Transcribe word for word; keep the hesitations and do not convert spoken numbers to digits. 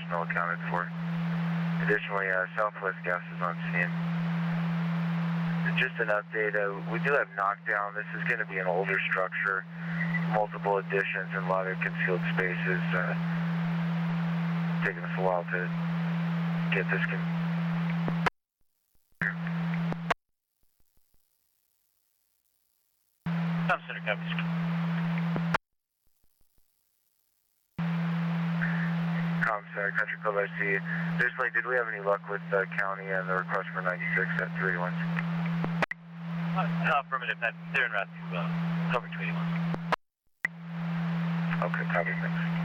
personnel accounted for. Additionally, uh, Southwest Gas is on scene. Just an update, uh, we do have knockdown. This is going to be an older structure, multiple additions and a lot of concealed spaces. Uh, taking us a while to get this con Tom Center, copies. Com Center, Country Club I C. Additionally, did we have any luck with the uh, county and the request for ninety-six at three eighty-one? Uh, affirmative, that's they're in route to uh, cover two eighty-one. Okay, copy, thanks.